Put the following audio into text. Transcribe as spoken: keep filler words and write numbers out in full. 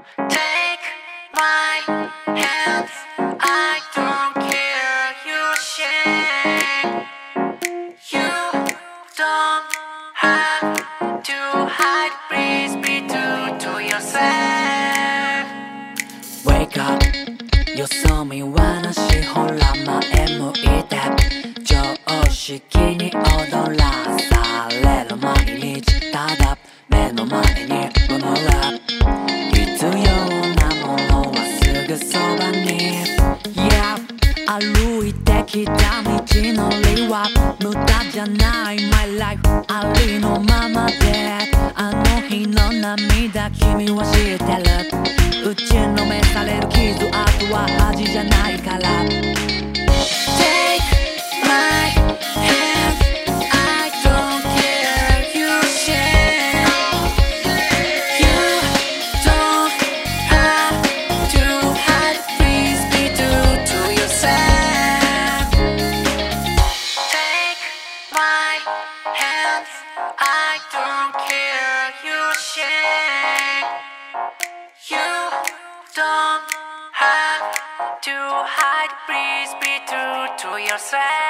Take my hands, I don't care your shame. You don't have to hide, please be true to yourself. Wake up, you saw me wannaしほら前向いて常識に踊らされる毎日ただ目の前に埋もれ必要なものはすぐそばに Yeah 歩いてきた道のりは無駄じゃない My life ありのままであの日の涙君は知ってる打ちのめされる傷あとは恥じゃないから Take my hand, I don't care your shame. You don't have to hide, please be true to yourself. Take my hands, I don't care your shame. You don't have to hide, please be true to yourself.